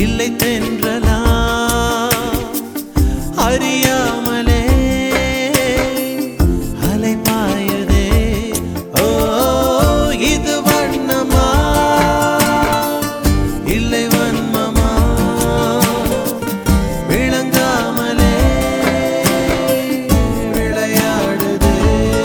இல்லை தென்றலா அறியாமலே அலை பாயுதே. ஓ இது வண்ணமா இல்லை வன்மமா விளங்காமலே விளையாடுதே.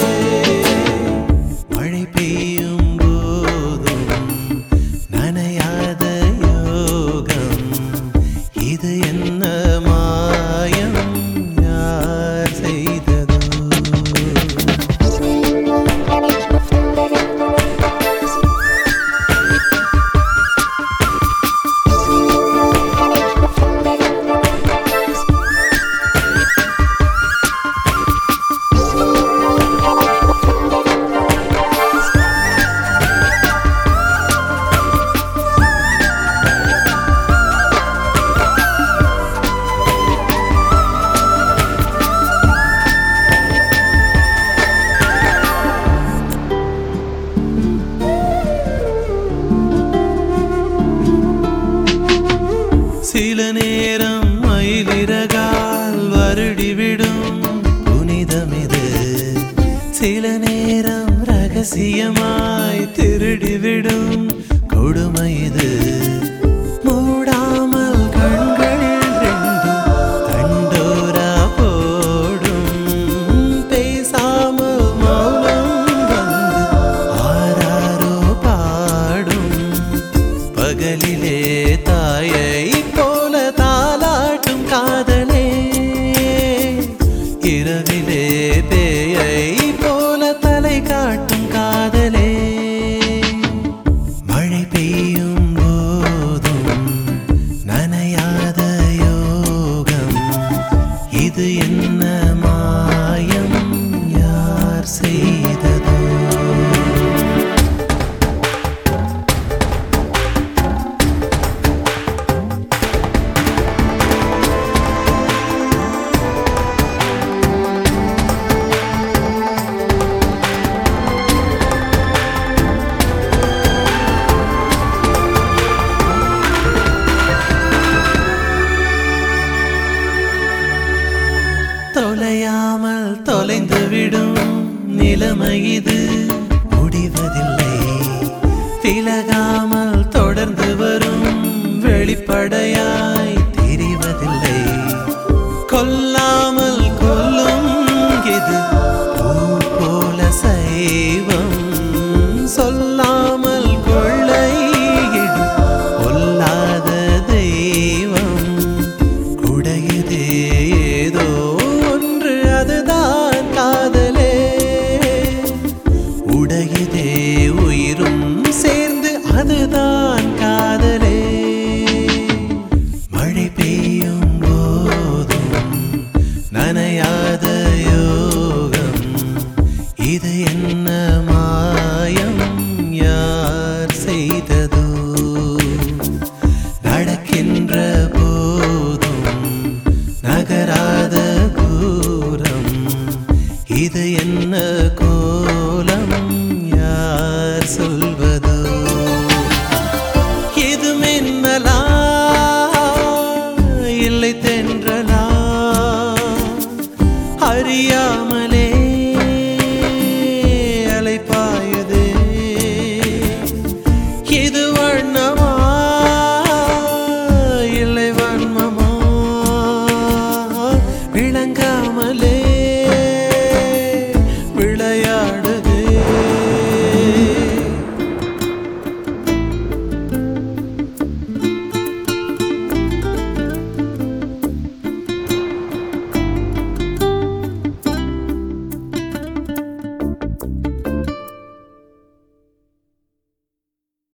மழை பெய்யும் போதும் நனையாத யோகம் இது என்ன மாயம் யார் செய்ததோ. சில நேரம் மயிலிறகால் வருடிவிடும் புனிதமிது. சில நேரம் ரகசியமாய் திருடிவிடும் கொடுமை இது. மூடாமல் கண்களில் ரெண்டும் தண்டோரா போடும். பேசாமல் மௌனம் வந்து ஆராரோ பாடும். பகலிலே தாயை போல தாலாட்டும் காதலே, இரவிலே பேயை போல தலை காட்டும் காதலே. மழை பெய்யும் போதும் நனையாத யோகம் இது என்ன மாயம் யார் செய்ததோ. தொலையாமல் தொலைந்து விடும் நிலைமை இது.